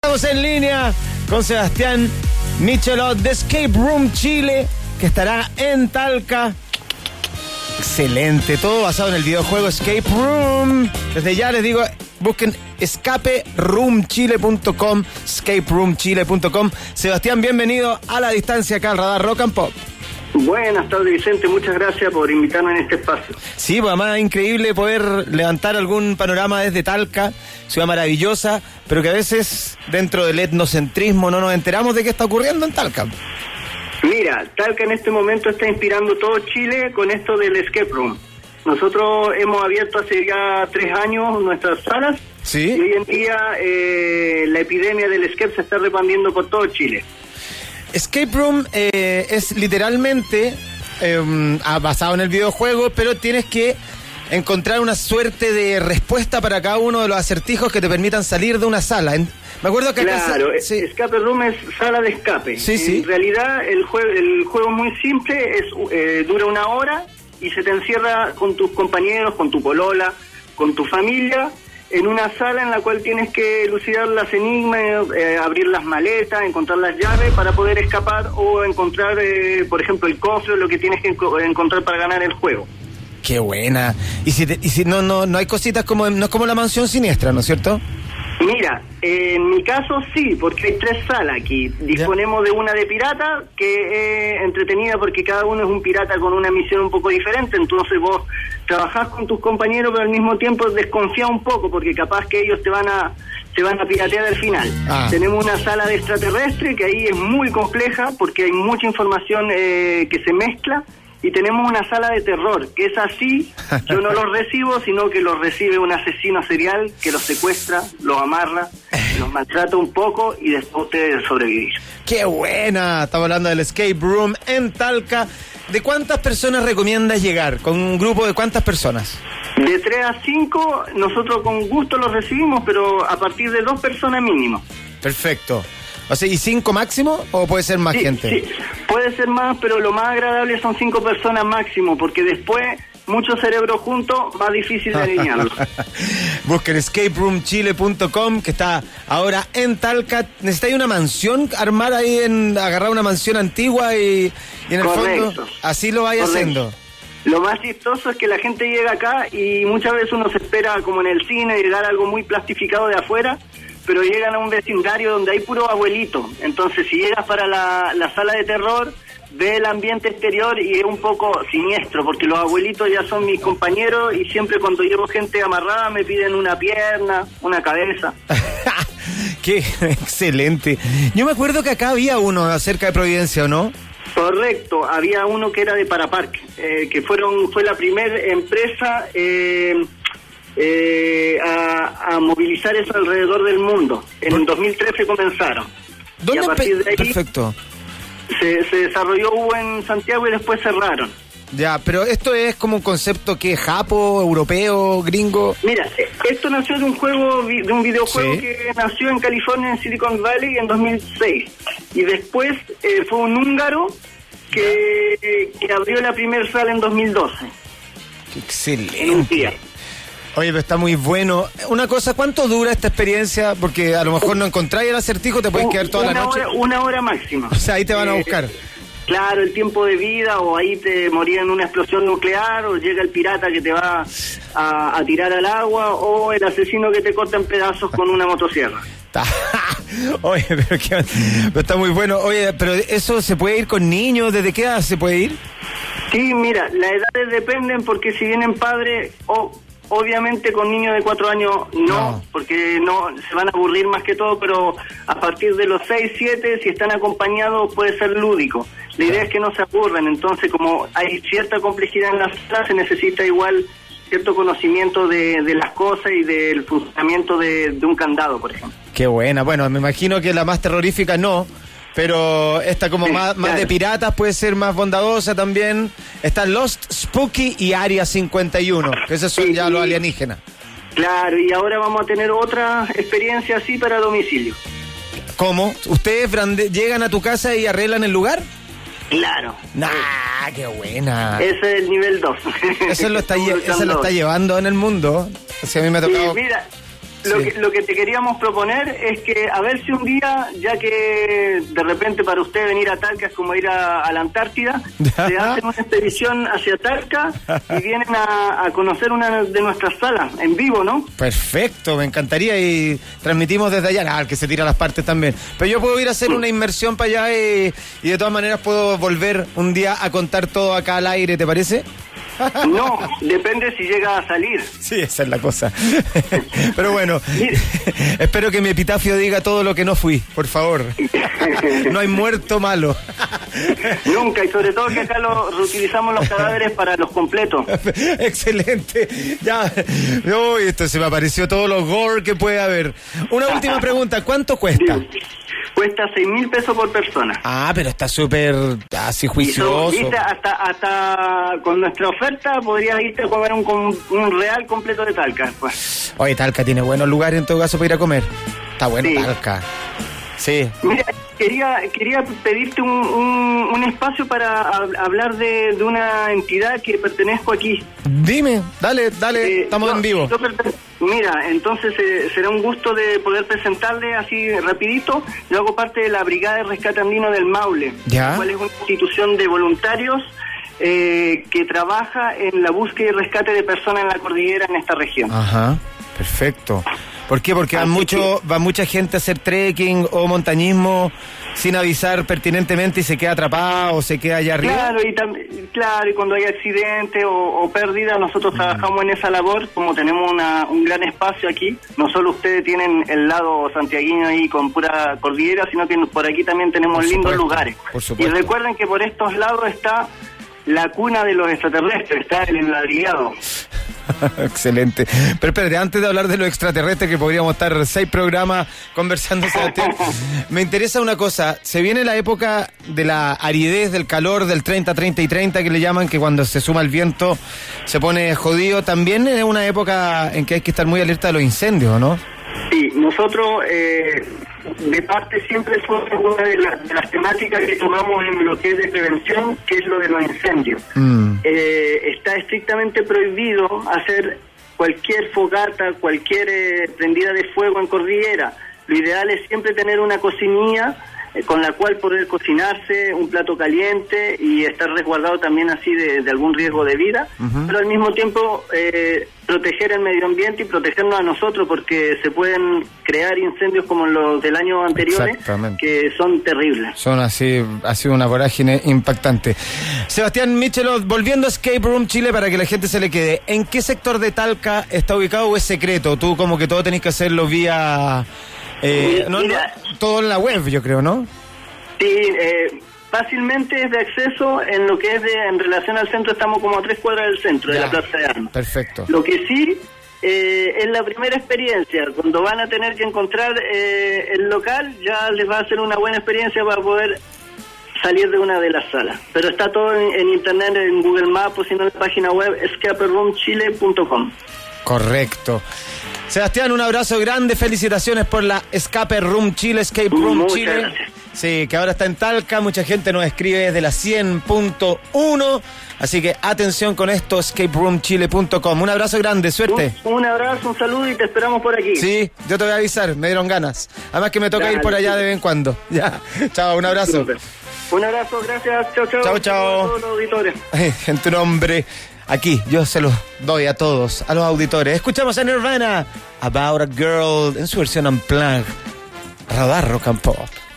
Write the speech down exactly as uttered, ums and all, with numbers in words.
Estamos en línea con Sebastián Michelot de Escape Room Chile, que estará en Talca. Excelente, todo basado en el videojuego Escape Room. Desde ya les digo, busquen escape room chile punto com, escape room chile punto com. Sebastián, bienvenido a la distancia acá al Radar Rock and Pop. Buenas tardes, Vicente, muchas gracias por invitarme en este espacio. Sí, pues además es increíble poder levantar algún panorama desde Talca, ciudad maravillosa, pero que a veces dentro del etnocentrismo no nos enteramos de qué está ocurriendo en Talca. Mira, Talca en este momento está inspirando todo Chile con esto del escape room. Nosotros hemos abierto hace ya tres años nuestras salas. Sí. Y hoy en día eh, la epidemia del escape se está repandiendo por todo Chile. Escape Room eh, es literalmente eh, basado en el videojuego, pero tienes que encontrar una suerte de respuesta para cada uno de los acertijos que te permitan salir de una sala. En, me acuerdo que acá Claro, se, sí. Escape Room es sala de escape. Sí, en sí. realidad el, jue- el juego es muy simple, es eh, dura una hora y se te encierra con tus compañeros, con tu polola, con tu familia, en una sala en la cual tienes que elucidar las enigmas, eh, abrir las maletas, encontrar las llaves para poder escapar o encontrar, eh, por ejemplo, el cofre o lo que tienes que enco- encontrar para ganar el juego. Qué buena. Y si, te, y si no, no, no hay cositas como, no es como la mansión siniestra, ¿no es cierto? Mira, eh, en mi caso sí, porque hay tres salas aquí. Disponemos de una de pirata, que es entretenida porque cada uno es un pirata con una misión un poco diferente, entonces vos trabajás con tus compañeros, pero al mismo tiempo desconfía un poco, porque capaz que ellos te van a se van a piratear al final. Ah. Tenemos una sala de extraterrestre, que ahí es muy compleja, porque hay mucha información eh, que se mezcla. Y tenemos una sala de terror, que es así, yo no los recibo, sino que los recibe un asesino serial que los secuestra, los amarra, los maltrata un poco y después usted debe sobrevivir. ¡Qué buena! Estamos hablando del Escape Room en Talca. ¿De cuántas personas recomiendas llegar? ¿Con un grupo de cuántas personas? De tres a cinco, nosotros con gusto los recibimos, pero a partir de dos personas mínimo. Perfecto. O sea, ¿y cinco máximo o puede ser más Sí, gente? sí, puede ser más, pero lo más agradable son cinco personas máximo, porque después, muchos cerebros juntos, más difícil de alinearlos. Busquen escape room chile punto com, que está ahora en Talca. ¿Necesitáis una mansión? ¿Armar ahí, en agarrar una mansión antigua y, y en el Correcto. fondo así lo vais Correcto. haciendo? Lo más chistoso es que la gente llega acá y muchas veces uno se espera, como en el cine, llegar a algo muy plastificado de afuera, pero llegan a un vecindario donde hay puro abuelito. Entonces, si llegas para la, la sala de terror, ve el ambiente exterior y es un poco siniestro, porque los abuelitos ya son mis compañeros y siempre cuando llevo gente amarrada me piden una pierna, una cabeza. ¡Qué excelente! Yo me acuerdo que acá había uno cerca de Providencia, ¿o no? Correcto, había uno que era de Paraparque, eh, que fueron fue la primera empresa eh, eh, a, a movilizar eso alrededor del mundo. En dos mil trece comenzaron. ¿Dónde y a partir empe- de ahí Perfecto. se, se desarrolló, hubo en Santiago y después cerraron. Ya, pero esto es como un concepto que japo, europeo, gringo. Mira, eh, esto nació de un juego, vi- de un videojuego Sí. que nació en California, en Silicon Valley, en dos mil seis. Y después eh, fue un húngaro que, eh, que abrió la primera sala en dos mil doce. ¡Qué En un excelente! día. Oye, pero está muy bueno. Una cosa, ¿cuánto dura esta experiencia? Porque a lo mejor no encontráis el acertijo, te puedes quedar toda una la noche. Hora, una hora máxima. O sea, ahí te van a Eh, buscar. Claro, el tiempo de vida, o ahí te moría en una explosión nuclear, o llega el pirata que te va a, a tirar al agua, o el asesino que te corta en pedazos con una motosierra. Está- Oye, pero, qué- pero está muy bueno. Oye, pero ¿eso se puede ir con niños? ¿Desde qué edad se puede ir? Sí, mira, las edades dependen porque si vienen padres, o obviamente con niños de cuatro años no, No. porque no se van a aburrir más que todo, pero a partir de los seis, siete, si están acompañados puede ser lúdico. La idea es que no se aburran, entonces como hay cierta complejidad en la sala, se necesita igual cierto conocimiento de, de las cosas y del funcionamiento de, de un candado, por ejemplo. Qué buena. Bueno, me imagino que la más terrorífica no, pero esta como Sí, más, más claro. de piratas puede ser más bondadosa también. Está Lost, Spooky y Área cincuenta y uno, que esos son Sí, ya y- los alienígenas. Claro, y ahora vamos a tener otra experiencia así para domicilio. ¿Cómo? ¿Ustedes brande- llegan a tu casa y arreglan el lugar? Claro. Nah, qué buena. Ese es el nivel dos. Eso lo está, lle- eso lo está llevando en el mundo. Si a mí me ha Sí, tocado. mira, Lo, Sí. que, lo que te queríamos proponer es que a ver si un día, ya que de repente para usted venir a Talca es como ir a, a la Antártida, se hacen una expedición hacia Talca y vienen a, a conocer una de nuestras salas en vivo, ¿no? Perfecto, me encantaría y transmitimos desde allá. Ah, el que se tira las partes también. Pero yo puedo ir a hacer una inmersión para allá y, y de todas maneras puedo volver un día a contar todo acá al aire, ¿te parece? No, depende si llega a salir. Sí, esa es la cosa. Pero bueno, espero que mi epitafio diga todo lo que no fui, por favor. No hay muerto malo. Nunca, y sobre todo que acá lo reutilizamos los cadáveres para los completos. Excelente. Ya, uy, esto se me apareció todos los gore que puede haber. Una última pregunta, ¿cuánto cuesta? Sí. Cuesta seis mil pesos por persona. Ah, pero está súper así juicioso. Y eso, ¿viste? Hasta, hasta con nuestra oferta podrías irte a comer un, un real completo de Talca. Pues. Oye, Talca tiene buenos lugares en todo caso para ir a comer. Está bueno, Sí. Talca. Sí. Mira, quería quería pedirte un, un, un espacio para hab- hablar de, de una entidad que pertenezco aquí. Dime, dale, dale, Eh, estamos yo- en vivo. yo pertene- Mira, entonces eh, será un gusto de poder presentarle así rapidito. Yo hago parte de la Brigada de Rescate Andino del Maule, Ya. la cual es una institución de voluntarios eh, que trabaja en la búsqueda y rescate de personas en la cordillera en esta región. Ajá, perfecto. ¿Por qué? Porque va, Así mucho, va mucha gente a hacer trekking o montañismo sin avisar pertinentemente y se queda atrapada o se queda allá arriba. Claro, y tam- claro, y cuando hay accidente o, o pérdida, nosotros trabajamos en esa labor, como tenemos una, un gran espacio aquí. No solo ustedes tienen el lado santiagueño ahí con pura cordillera, sino que por aquí también tenemos Por lindos supuesto, lugares. por Y supuesto. recuerden que por estos lados está la cuna de los extraterrestres, está el enladrillado. Excelente. Pero espérate, antes de hablar de lo extraterrestre, que podríamos estar seis programas conversando, Sebastián, me interesa una cosa. Se viene la época de la aridez, del calor, del treinta, treinta y treinta, que le llaman, que cuando se suma el viento se pone jodido. También es una época en que hay que estar muy alerta de los incendios, ¿no? Sí, nosotros eh, de parte siempre fue una de, la- de las temáticas que tomamos en lo que es de prevención, que es lo de los incendios. Mm. Eh, está estrictamente prohibido hacer cualquier fogata, cualquier eh, prendida de fuego en cordillera. Lo ideal es siempre tener una cocinilla eh, con la cual poder cocinarse, un plato caliente y estar resguardado también así de, de algún riesgo de vida, Ujú. pero al mismo tiempo eh, proteger el medio ambiente y protegernos a nosotros, porque se pueden crear incendios como los del año anterior, Exactamente. que son terribles. Son así, ha sido una vorágine impactante. Sebastián Michelot, volviendo a Escape Room Chile para que la gente se le quede, ¿en qué sector de Talca está ubicado o es secreto? Tú como que todo tenés que hacerlo vía... Eh, no, no, Mira. todo en la web, yo creo, ¿no? Sí, eh, fácilmente es de acceso en lo que es de, en relación al centro, estamos como a tres cuadras del centro, de Ya. la Plaza de Armas. Perfecto. Lo que sí eh, es la primera experiencia, cuando van a tener que encontrar eh, el local, ya les va a ser una buena experiencia para poder salir de una de las salas. Pero está todo en, en internet, en Google Maps, o si no en la página web escape room chile punto com. Correcto. Sebastián, un abrazo grande, felicitaciones por la Escape Room Chile, Escape Room Muchas Chile. gracias. Sí, que ahora está en Talca, mucha gente nos escribe desde la cien punto uno, así que atención con esto, escape room chile punto com. Un abrazo grande, suerte. Un, un abrazo, un saludo y te esperamos por aquí. Sí, yo te voy a avisar, me dieron ganas. Además que me toca Dale, ir por allá de vez en cuando. Ya, chao, un abrazo. Súper. Un abrazo, gracias. Chao, chao. Chao, chao. A todos los auditores. Ay, en tu nombre, aquí, yo se los doy a todos, a los auditores. Escuchamos a Nirvana, About a Girl, en su versión unplugged. Radar Rock and Pop.